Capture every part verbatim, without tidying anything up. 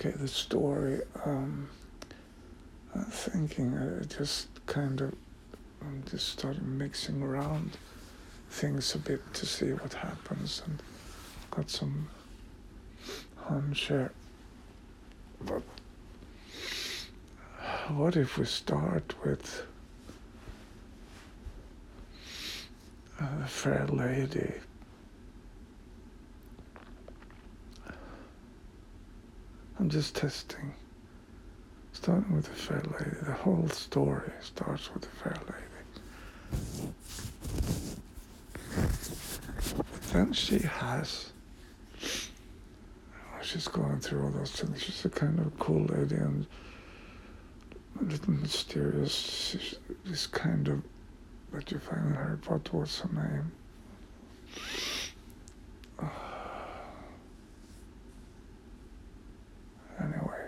Okay, the story. Um, I'm thinking I just kind of I'm just started mixing around things a bit to see what happens, and got some hunch here. But what if we start with a fair lady? I'm just testing. Starting with a fair lady. The whole story starts with a fair lady. But then she has, she's going through all those things. She's a kind of cool lady and a little mysterious. She's this kind of, that you find in Harry Potter. What's her name? Anyway.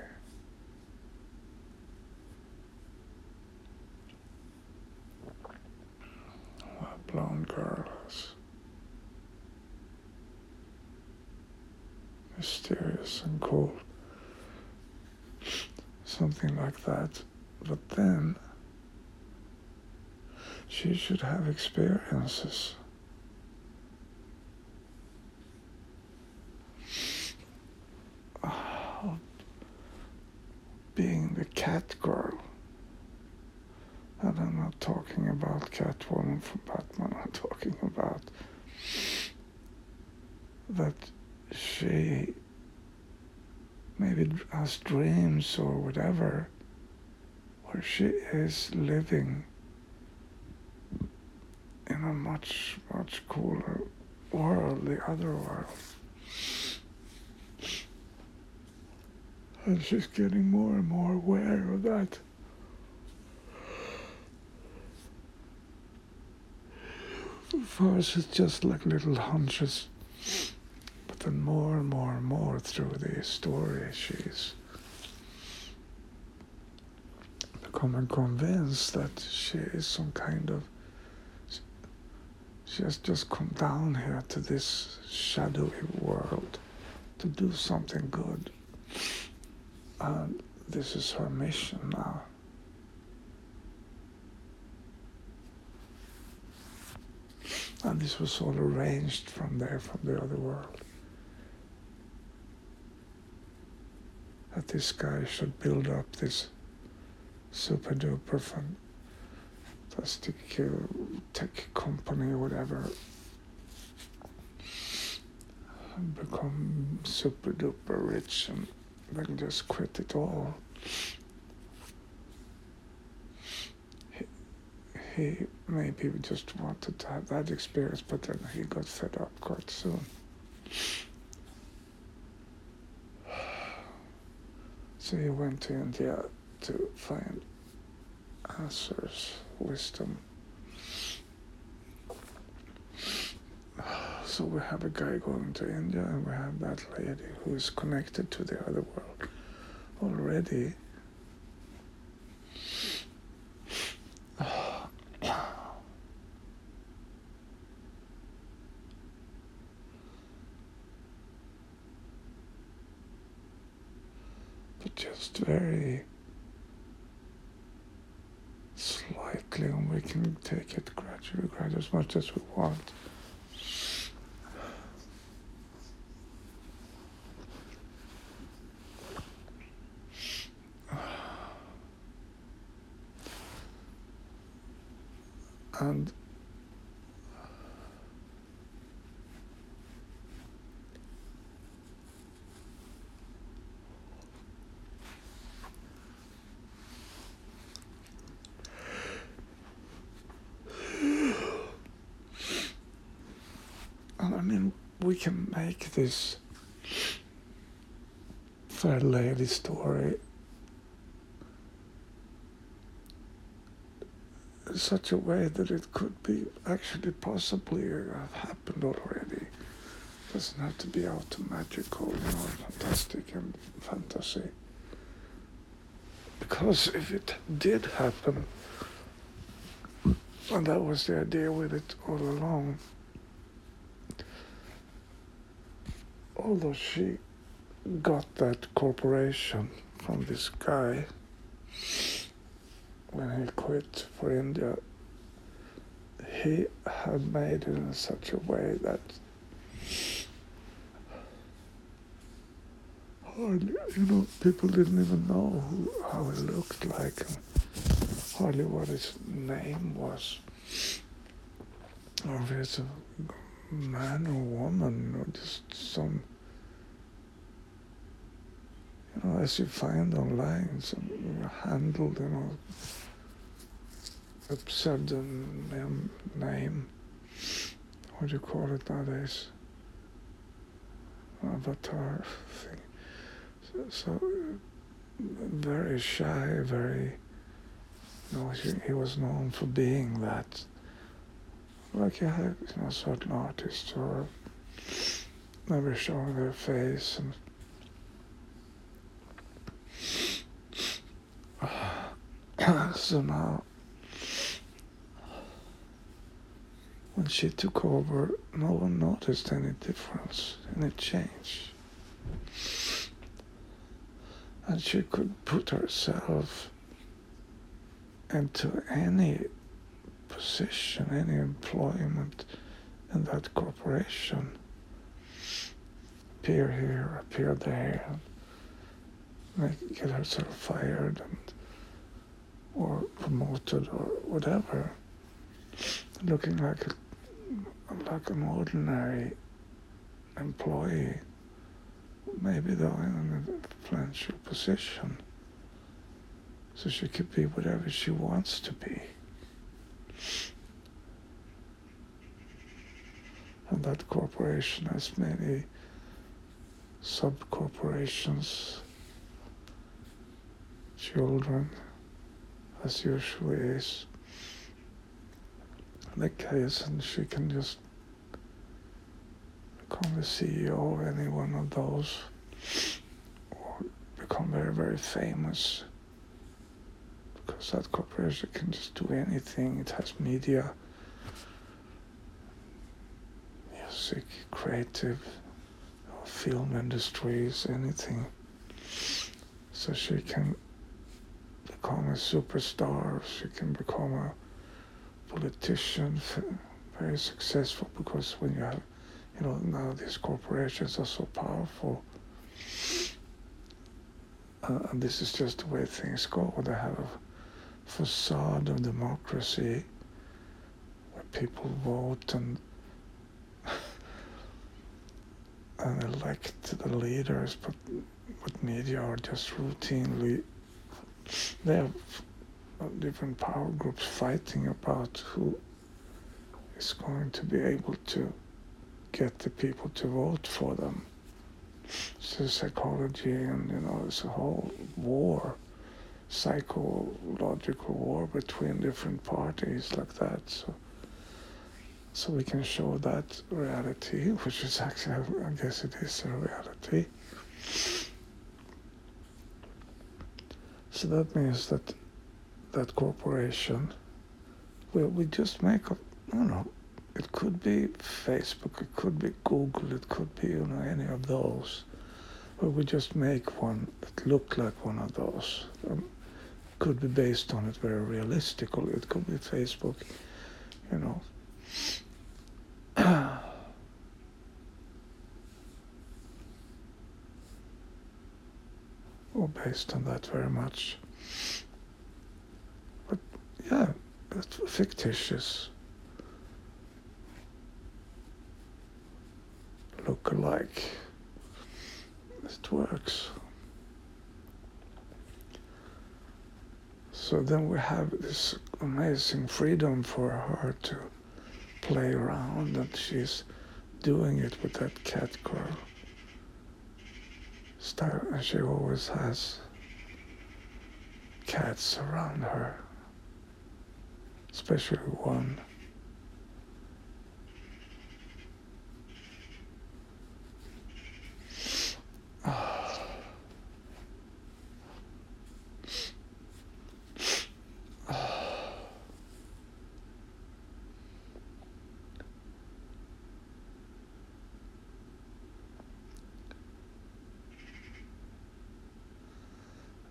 A blonde girl is mysterious and cool. Something like that. But then she should have experiences. Of being the cat girl. And I'm not talking about Catwoman from Batman. I'm talking about that she maybe has dreams or whatever, where she is living in a much, much cooler world, the other world. And she's getting more and more aware of that. First, it's just like little hunches, but then more and more and more through the story, she's becoming convinced that she is some kind of, she has just come down here to this shadowy world to do something good. And this is her mission now. And this was all arranged from there, from the other world. That this guy should build up this super duper fantastic uh, tech company or whatever. And become super duper rich and then just quit it all. He maybe just wanted to have that experience, but then he got fed up quite soon. So he went to India to find answers, wisdom. So we have a guy going to India, and we have that lady who is connected to the other world already. But just very slightly, and we can take it gradually, gradually, as much as we want. And I mean, we can make this fair lady story in such a way that it could be actually possibly have happened already. It doesn't have to be automagical, you know, fantastic and fantasy. Because if it did happen, and that was the idea with it all along, although she got that corporation from this guy when he quit for India. He had made it in such a way that hardly, you know, people didn't even know who, how he looked like, and hardly what his name was, or if it's a man or woman, or just some, you know, as you find online, some handled, you know, a pseudonym name. What do you call it nowadays? Avatar thing. So, so very shy, very, you know, he, he was known for being that. Like you have, you know, certain artists who are never showing their face, and so now, when she took over, no one noticed any difference, any change. And she could put herself into any position, any employment in that corporation. Appear here, appear there, and make, get herself fired and or promoted or whatever, looking like a like an ordinary employee, maybe though in an influential position, so she could be whatever she wants to be. And that corporation has many sub-corporations, children, as usually is the case, and she can just become the C E O of any one of those, or become very, very famous, because that corporation can just do anything. It has media, music, creative, film industries, anything. So she can become a superstar, she can become a politician, very successful, because when you have, you know, now these corporations are so powerful, uh, and this is just the way things go. They have a facade of democracy where people vote and and elect the leaders, but but media are just routinely, they have different power groups fighting about who is going to be able to get the people to vote for them. So psychology, and you know, it's a whole war, psychological war between different parties like that. So so we can show that reality, which is actually, I guess it is a reality. So that means that that corporation, we, we just make a, I don't know, it could be Facebook, it could be Google, it could be, you know, any of those, but we just make one that look like one of those. Um, could be based on it very realistically. It could be Facebook, you know. Or based on that very much. But yeah, it's fictitious. Look alike. It works. So then we have this amazing freedom for her to play around, and she's doing it with that cat girl style, and she always has cats around her, especially one.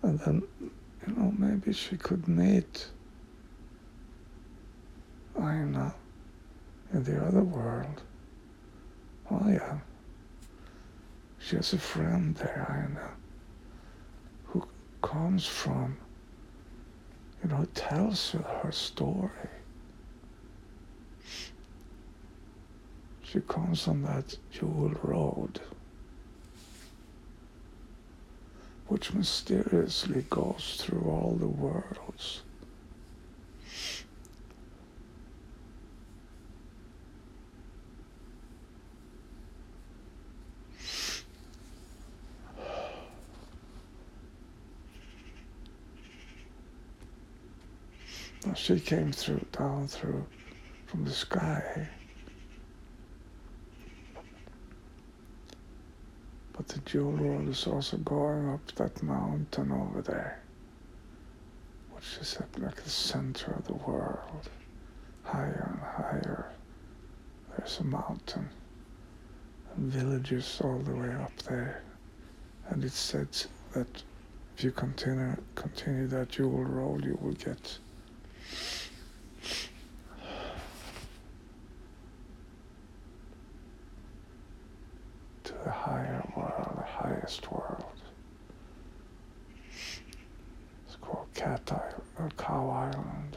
And then, you know, maybe she could meet Aina in the other world. Oh yeah, she has a friend there, Aina, who comes from, you know, tells her her story. She comes on that jewel road, which mysteriously goes through all the worlds. Now she came through, down through, from the sky. But the jewel road is also going up that mountain over there, which is at like the center of the world. Higher and higher, there's a mountain, and villages all the way up there. And it said that if you continue continue that jewel road, you will get to the higher world, the highest world. It's called Cat Island, or Cow Island.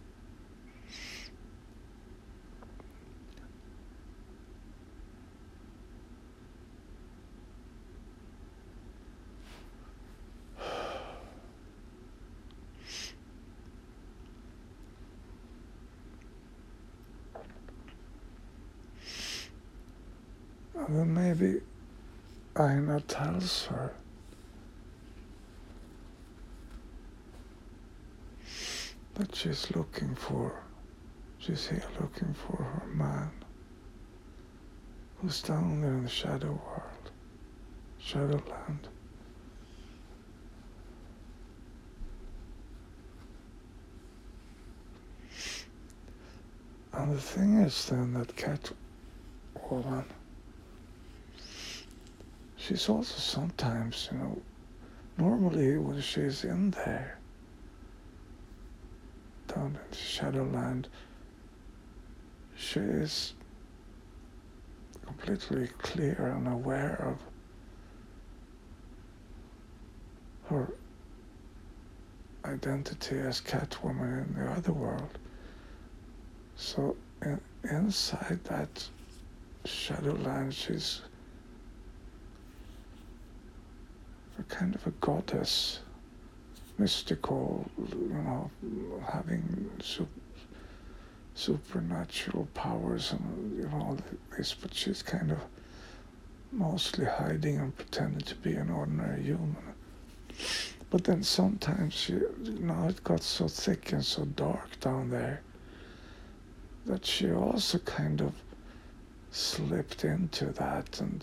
And then maybe Aina tells her that she's looking for, she's here looking for her man, who's down there in the shadow world, Shadowland. And the thing is then that Catwoman, she's also sometimes, you know, normally when she's in there, down in Shadowland, she is completely clear and aware of her identity as Catwoman in the other world. So in, inside that Shadowland, she's a kind of a goddess, mystical, you know, having su- supernatural powers and, you know, all this, but she's kind of mostly hiding and pretending to be an ordinary human. But then sometimes she, you know, it got so thick and so dark down there that she also kind of slipped into that, and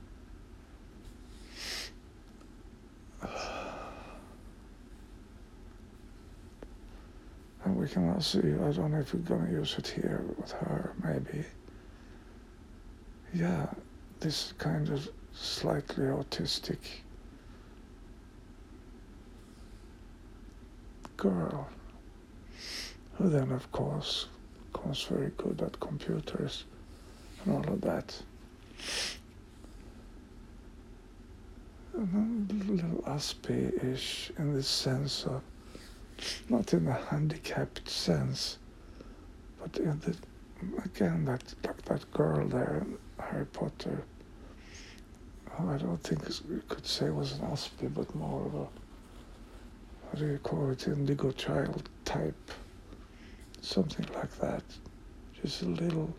and we can also, I don't know if we're going to use it here with her, maybe. Yeah, this kind of slightly autistic girl, who then, of course, becomes very good at computers and all of that. And a little Aspie-ish in the sense of, not in a handicapped sense, but in the, again, that like that girl there in Harry Potter, who I don't think you could say was an Aspie, but more of a, what do you call it, indigo child type, something like that. Just a little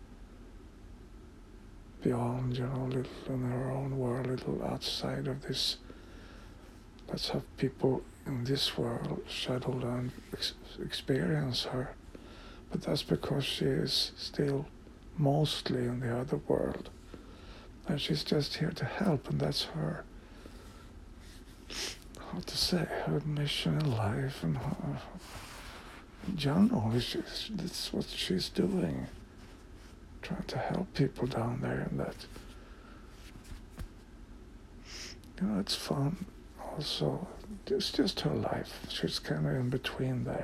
beyond, you know, a little in her own world, a little outside of this. Let's have people in this world, Shadowland, ex- experience her. But that's because she is still mostly in the other world. And she's just here to help, and that's her, how to say, her mission in life, and her, in general, she's, that's what she's doing. Trying to help people down there, and that, you know, it's fun also, it's just her life. She's kind of in between there.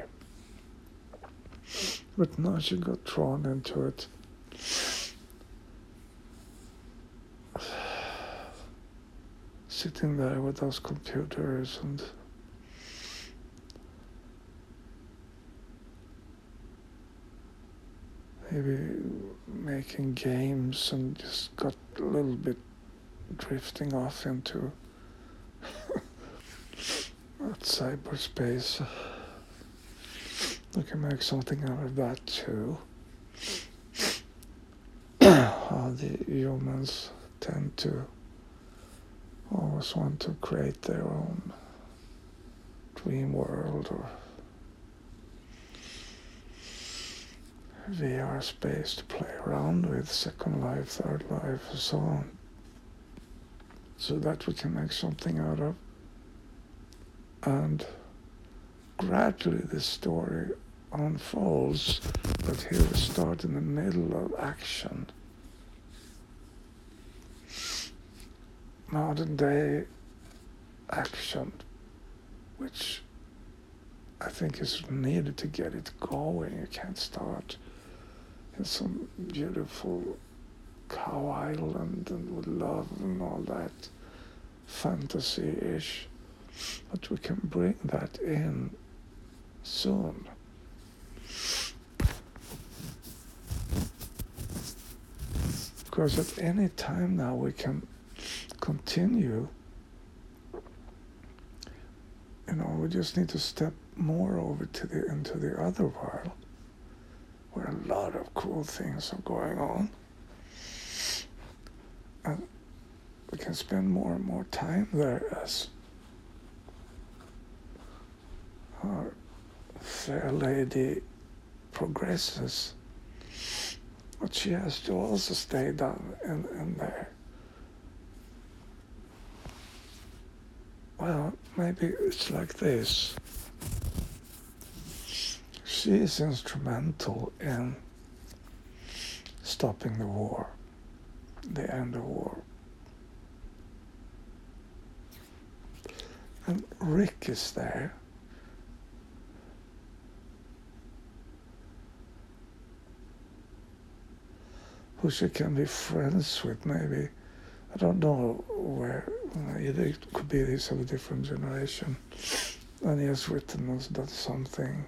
But now she got drawn into it. Sitting there with those computers and maybe making games, and just got a little bit drifting off into that cyberspace. We can make something out of that too. How the humans tend to always want to create their own dream world or V R space to play around with, Second Life, Third Life, and so on, so that we can make something out of. And gradually this story unfolds, but here we start in the middle of action. Modern day action, which I think is needed to get it going. You can't start in some beautiful cow island and with love and all that fantasy-ish, but we can bring that in soon. Because at any time now we can continue. You know, we just need to step more over to the into the other world, where a lot of cool things are going on, and we can spend more and more time there as our fair lady progresses. But she has to also stay down in, in there. Well, maybe it's like this. She is instrumental in stopping the war, the end of war. And Rick is there. Who she can be friends with, maybe. I don't know where. Either it could be he's of a different generation, and he has written and done something,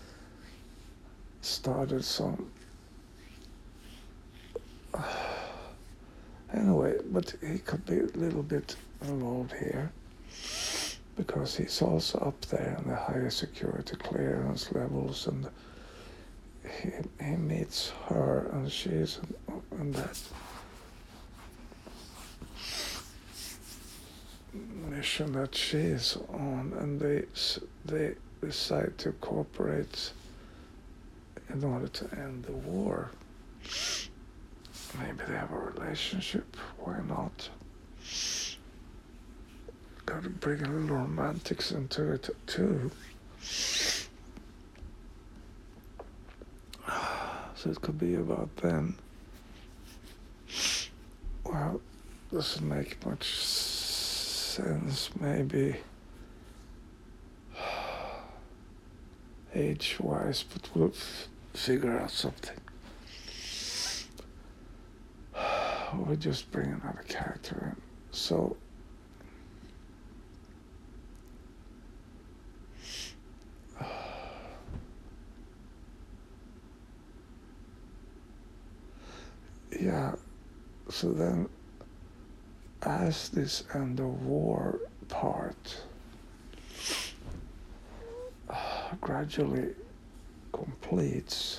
started some. Anyway, but he could be a little bit involved here, because he's also up there in the higher security clearance levels, and he, he meets her, and she's in, in that mission that she is on, and they they decide to cooperate in order to end the war. Maybe they have a relationship, why not? Gotta bring a little romantics into it too. So it could be about them. Well, doesn't make much sense, maybe age-wise, but we'll f- figure out something. We'll just bring another character in. So yeah, so then as this end of war part uh, gradually completes,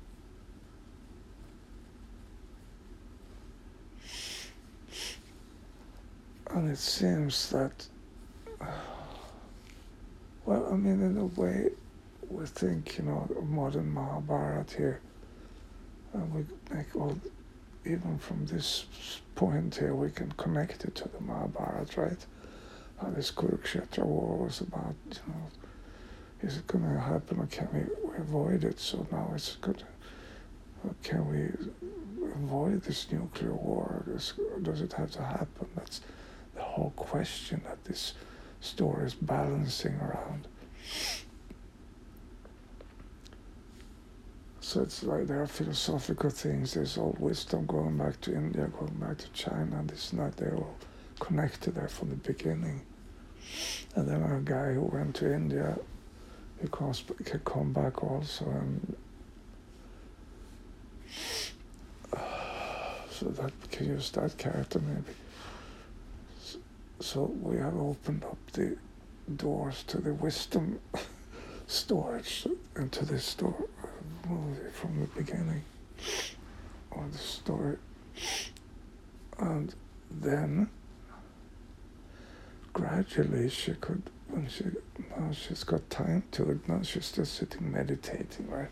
and it seems that, uh, well, I mean, in a way, we think, you know, modern Mahabharata here, and we make all, even from this point here, we can connect it to the Mahabharata, right? How this Kurukshetra war was about, you know, is it going to happen, or can we avoid it? So now it's good. Can we avoid this nuclear war? Does, does it have to happen? That's the whole question that this stories balancing around. So it's like there are philosophical things, there's all wisdom going back to India, going back to China, this and that, they're all connected there from the beginning. And then a guy who went to India, he comes, can come back also, and uh, so that we can use that character maybe. So, so we have opened up the doors to the wisdom storage into this story movie from the beginning of the story, and then gradually she could, when she now she's got time to it, now she's just sitting meditating, right?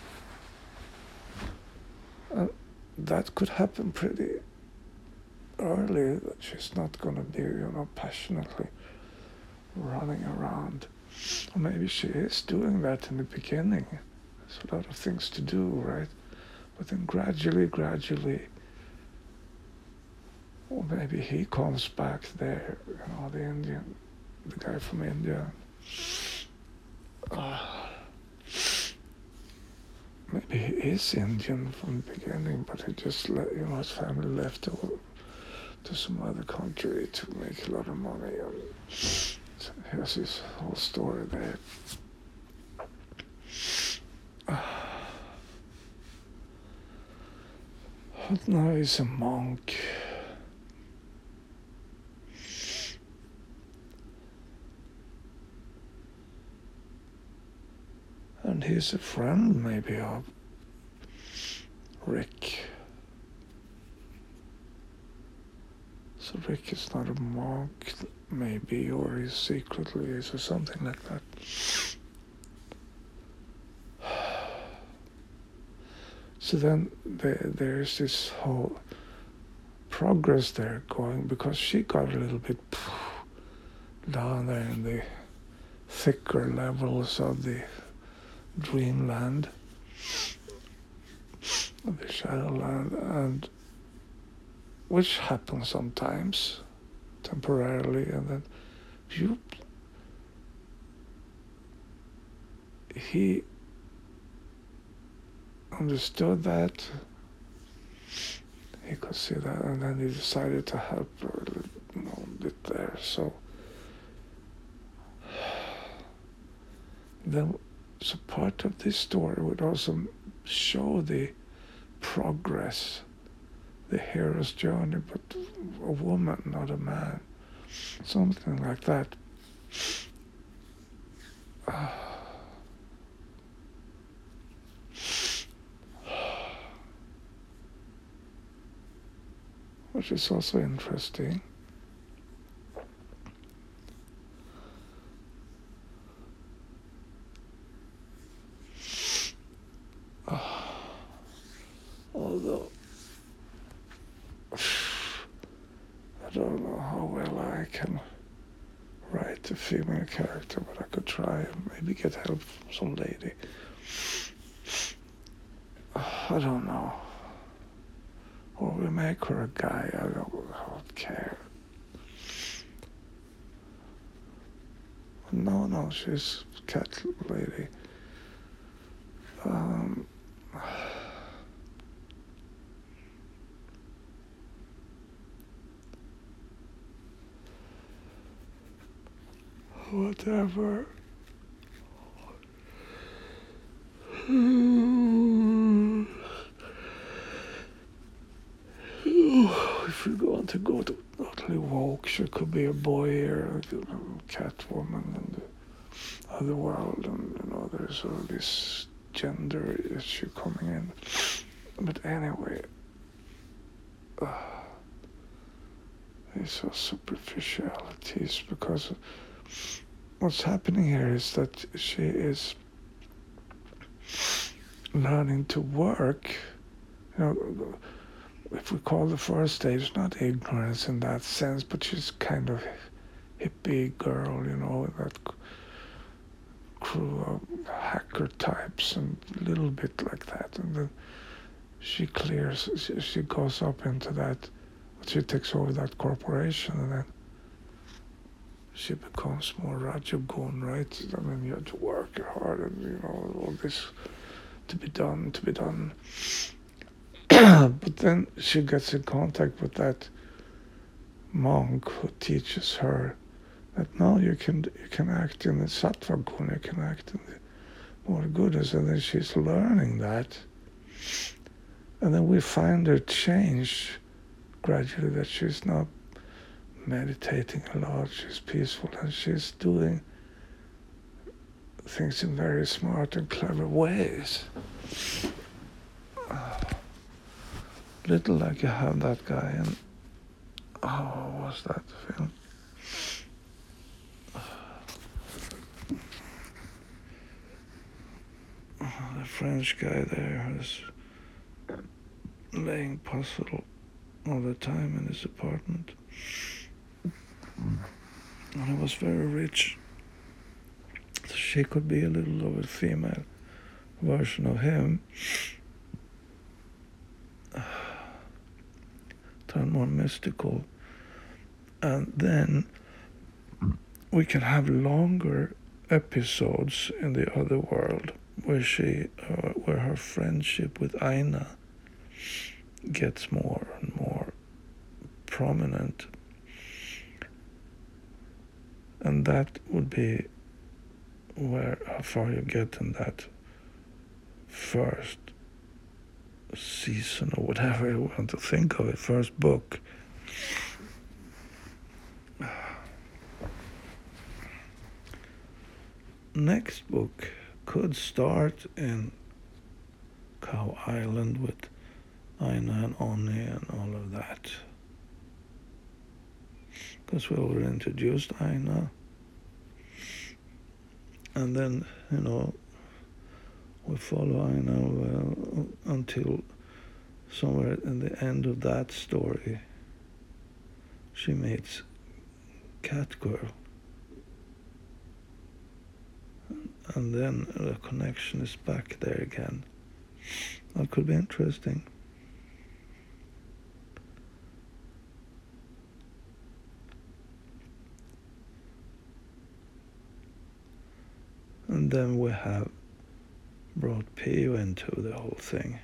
And that could happen pretty early, that she's not going to be, you know, passionately running around. Or maybe she is doing that in the beginning. There's a lot of things to do, right? But then gradually, gradually, or maybe he comes back there, you know, the Indian, the guy from India. Uh, maybe he is Indian from the beginning, but he just let, you know, his family left to, to some other country to make a lot of money. And so here's his whole story there. But now he's a monk. And he's a friend maybe of Rick. So Rick is not a monk, maybe, or he secretly is, or something like that. So then there, there's this whole progress there going, because she got a little bit down there in the thicker levels of the dreamland, of the shadowland, and which happens sometimes, temporarily, and then you, he understood that, he could see that, and then he decided to help her a little, you know, a bit there. So then, so part of this story would also show the progress, the hero's journey, but a woman, not a man, something like that. Uh, which is also interesting. Uh, although I don't know how well I can write a female character, but I could try and maybe get help from some lady. Uh, I don't know. Or we make her a guy, I don't, I don't care. No, no, she's a cat lady. Um, whatever. If we're going to go to totally woke, she could be a boy here, a Catwoman in the other world, and you know, there's all this gender issue coming in. But anyway, uh, these are superficialities, because what's happening here is that she is learning to work, you know. If we call the first stage not ignorance in that sense, but she's kind of hippie girl, you know, that crew of hacker types and a little bit like that. And then she clears, she, she goes up into that, she takes over that corporation, and then she becomes more Rajagun, right? I mean, you have to work hard and, you know, all this to be done, to be done. But then she gets in contact with that monk who teaches her that now you can you can act in the sattva gun, you can act in the more goodness, and then she's learning that. And then we find her change gradually, that she's not meditating a lot, she's peaceful, and she's doing things in very smart and clever ways. Uh, little like you have that guy in, oh, what was that film? The French guy there who's laying puzzle all the time in his apartment. And he was very rich. So she could be a little of a female version of him. Turn more mystical. And then we can have longer episodes in the other world where she, uh, where her friendship with Aina gets more and more prominent. And that would be where, how far you get in that first season, or whatever you want to think of it, first book. Next book could start in Cow Island with Aina and Oni and all of that. Because we already introduced Aina. And then, you know, we follow Aina well, until somewhere in the end of that story, she meets Cat Girl. And then the connection is back there again. That could be interesting. And then we have brought Pio into the whole thing.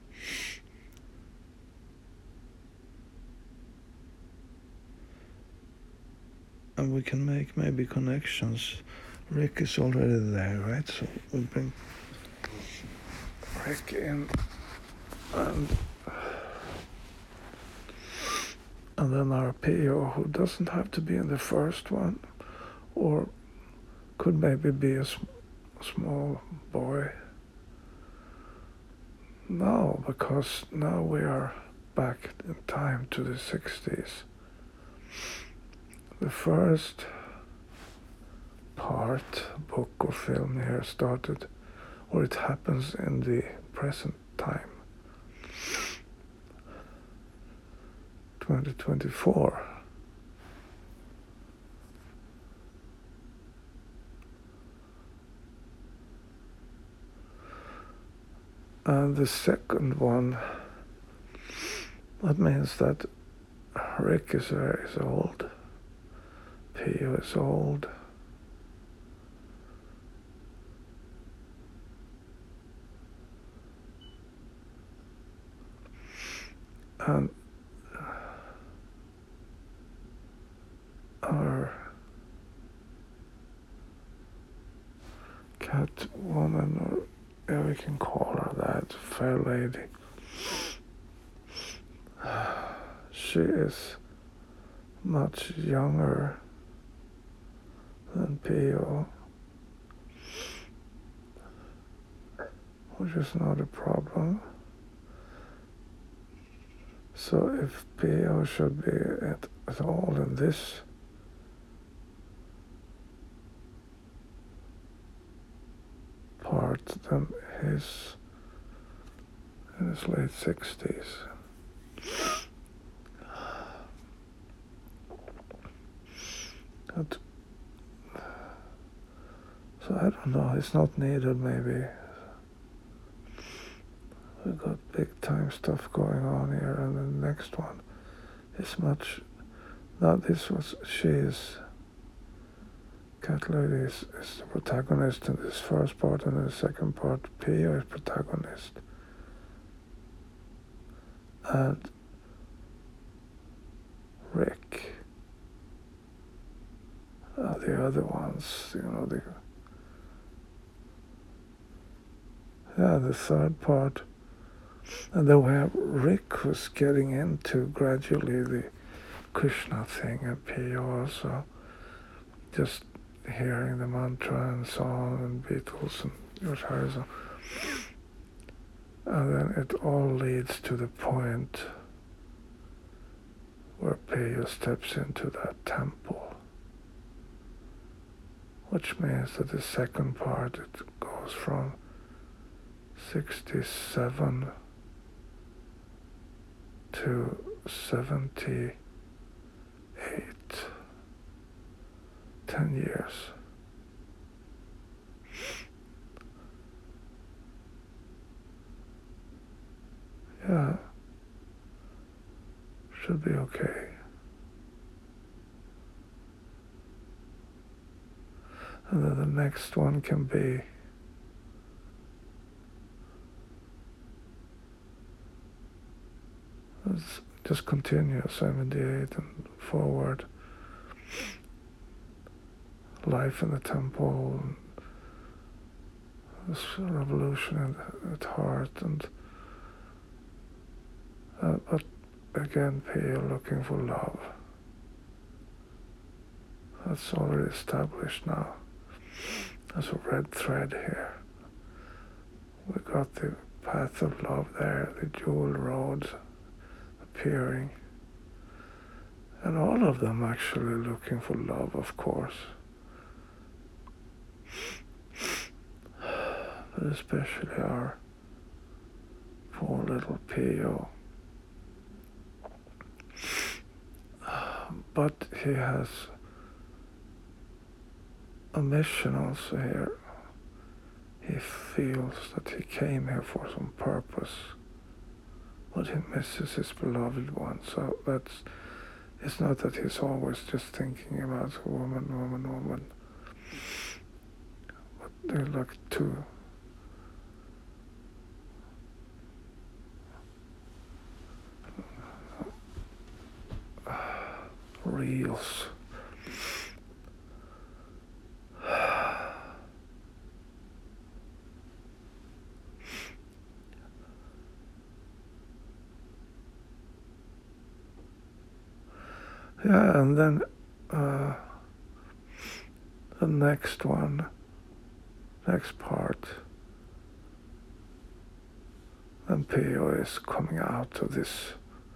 And we can make maybe connections. Rick is already there, right? So we'll bring Rick in, and and then our Pio, who doesn't have to be in the first one, or could maybe be a sm- small boy. No, because now we are back in time to the sixties. The first part, book or film here started, or it happens in the present time, twenty twenty-four. And the second one, that means that Rick is, uh, is old, Pio is old, and our cat woman, or yeah, we can call her that, fair lady, she is much younger than Pio, which is not a problem. So if Pio should be at, at all in this part, then he's in his late sixties. But, so I don't know, it's not needed maybe. We've got big time stuff going on here, and the next one is much, now this was, she is Cat Lady is, is the protagonist in this first part, and in the second part, Pio is protagonist. And Rick are the other ones, you know, the yeah, the third part. And then we have Rick who's getting into gradually the Krishna thing, and Pio also just hearing the mantra and so on, and Beatles and George Harrison. And then it all leads to the point where Pio steps into that temple, which means that the second part, it goes from sixty-seven to seventy-eight, ten years. Yeah, should be okay. And then the next one can be let's just continue seventy-eight and forward. Life in the temple, this revolution at heart, and uh, but again, Pio looking for love. That's already established now. There's a red thread here. We got the path of love there, the jewel roads appearing. And all of them actually looking for love, of course. But especially our poor little Pio. But he has a mission also here. He feels that he came here for some purpose, but he misses his beloved one. So that's, it's not that he's always just thinking about woman, woman, woman. But they're like two reels. Yeah, and then uh, the next one, next part, then Pio is coming out of this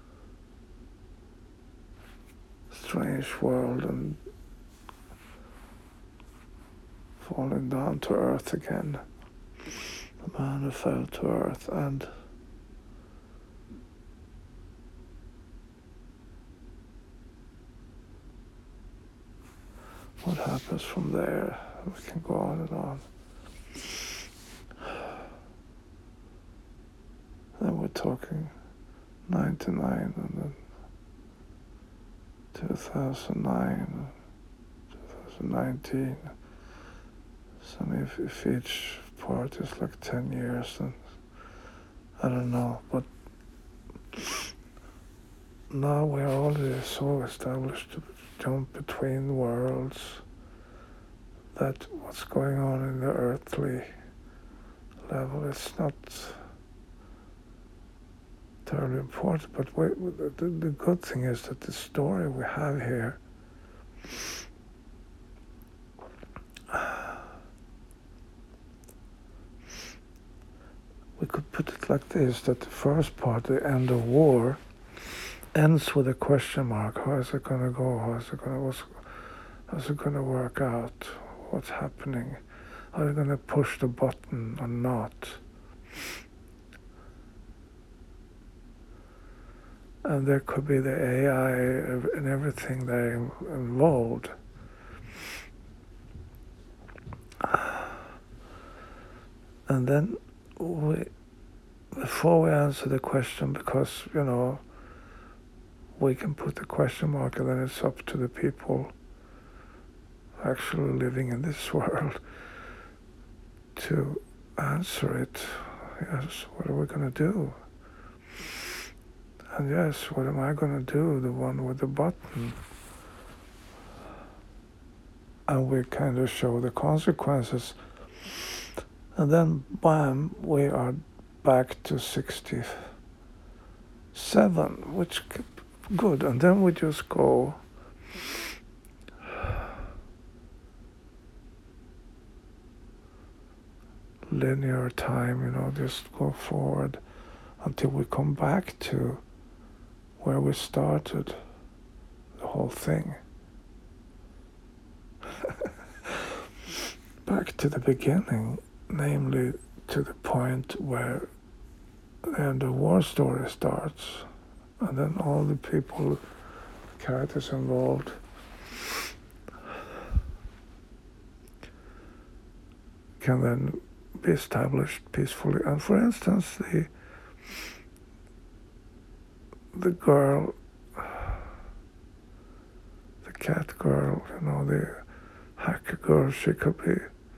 strange world and falling down to earth again. The man who fell to earth, and what happens from there? We can go on and on. Then we're talking ninety-nine, and then two thousand nine, twenty nineteen. So if, if each part is like ten years, then I don't know. But now we're already so established to jump between worlds that what's going on in the earthly level is not terribly important. But we, the, the good thing is that the story we have here we could put it like this, that the first part, the end of war, ends with a question mark. How is it going to go? How is it going to, what's, how's it going to work out? What's happening? Are they going to push the button or not? And there could be the A I and everything there involved. And then we, before we answer the question, because, you know, we can put the question mark and then it's up to the people actually living in this world to answer it. Yes, what are we going to do? And yes, what am I going to do? The one with the button. And we kind of show the consequences. And then, bam, we are back to sixty-seven, which good. And then we just go linear time, you know, just go forward until we come back to where we started the whole thing. Back to the beginning, namely to the point where the end of war story starts, and then all the people, characters involved, can then be established peacefully. And for instance, the the girl, the cat girl, you know, the hacker girl, she could be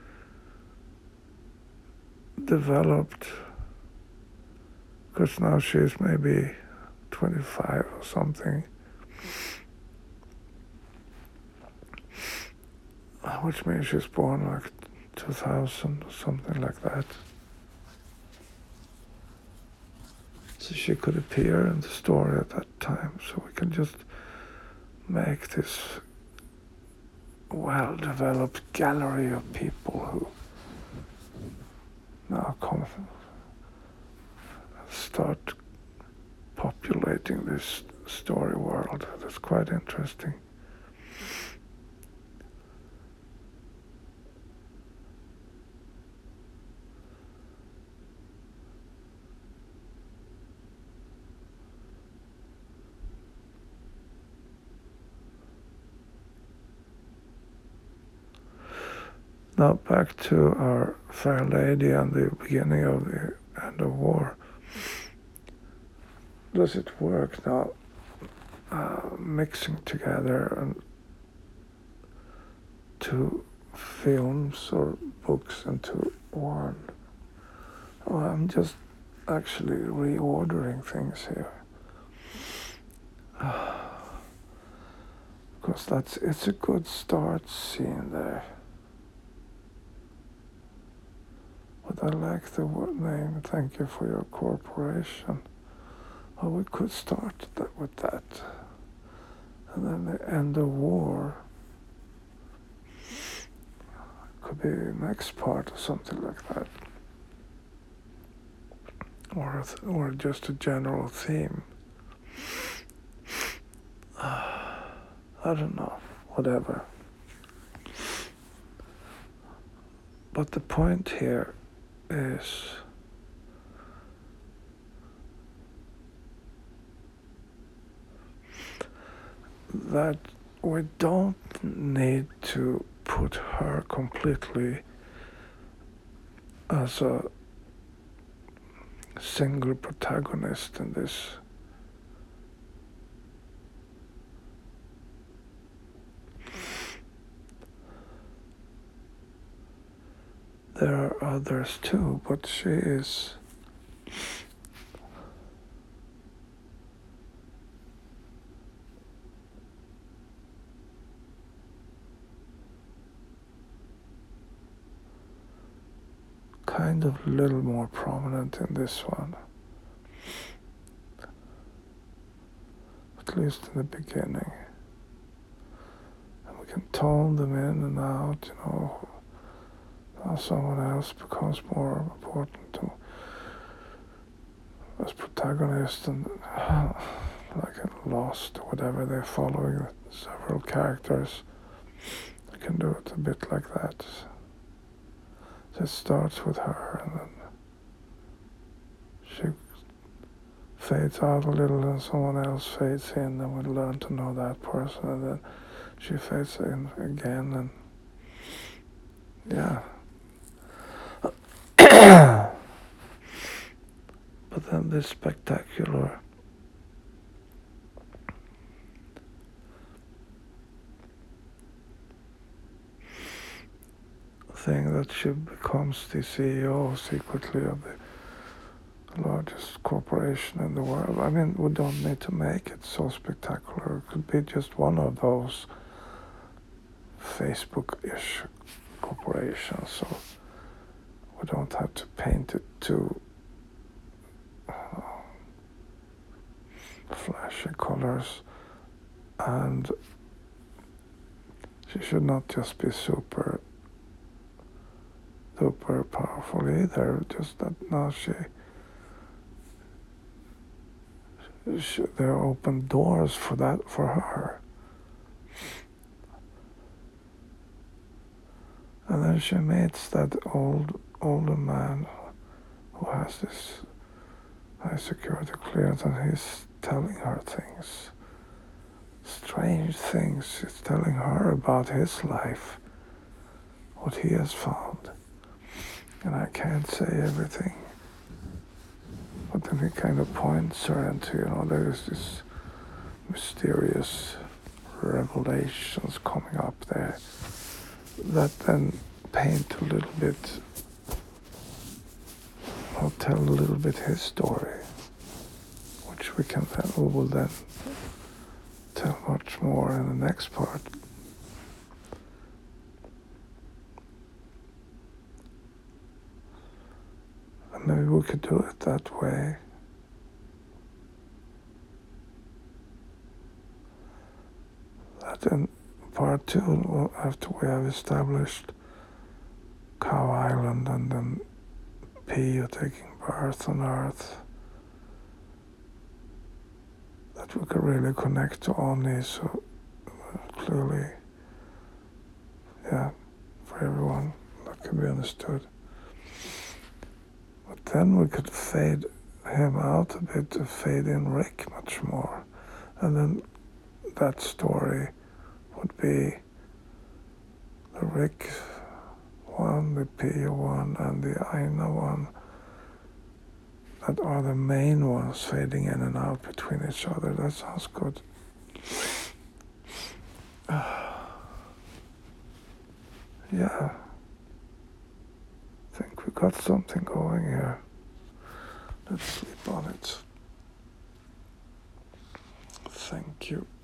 developed, because now she's maybe twenty-five or something, which means she's born like two thousand or something like that. So she could appear in the story at that time, so we can just make this well-developed gallery of people who now come start populating this story world. That's quite interesting. Now back to our Fair Lady and the beginning of the end of war. Does it work now, uh, mixing together and two films or books into one? Oh, I'm just actually reordering things here. Because that's it's a good start scene there. But I like the word name, thank you for your corporation. Oh, we could start that with that. And then the end of war could be the next part or something like that. Or, th- or just a general theme. I don't know, whatever. But the point here is that we don't need to put her completely as a single protagonist in this. There are others too, but she is kind of a little more prominent in this one, at least in the beginning. And we can tone them in and out, you know, how someone else becomes more important to as protagonist, and uh, like in Lost or whatever, they're following several characters. I can do it a bit like that. So it starts with her, and then she fades out a little, and someone else fades in, and we learn to know that person, and then she fades in again, and yeah. But then this spectacular thing that she becomes the C E O secretly of the largest corporation in the world. I mean, we don't need to make it so spectacular. It could be just one of those Facebook-ish corporations, so we don't have to paint it too uh, flashy colors. And she should not just be super duper powerful either, just that now she, she there are open doors for that for her. And then she meets that old older man who has this high security clearance, and he's telling her things, strange things. He's telling her about his life, what he has found. And I can't say everything, but then he kind of points her into, you know, there is this mysterious revelations coming up there that then paint a little bit, or tell a little bit his story, which we can then, we will then tell much more in the next part. And maybe we could do it that way. That in part two, after we have established Cow Island and then Pia taking birth on Earth, that we could really connect to Oni so clearly, yeah, for everyone, that can be understood. But then we could fade him out a bit to fade in Rick much more. And then that story would be the Rick one, the Pia one, and the Aina one that are the main ones fading in and out between each other. That sounds good. Yeah. I think we got something going here. Let's sleep on it. Thank you.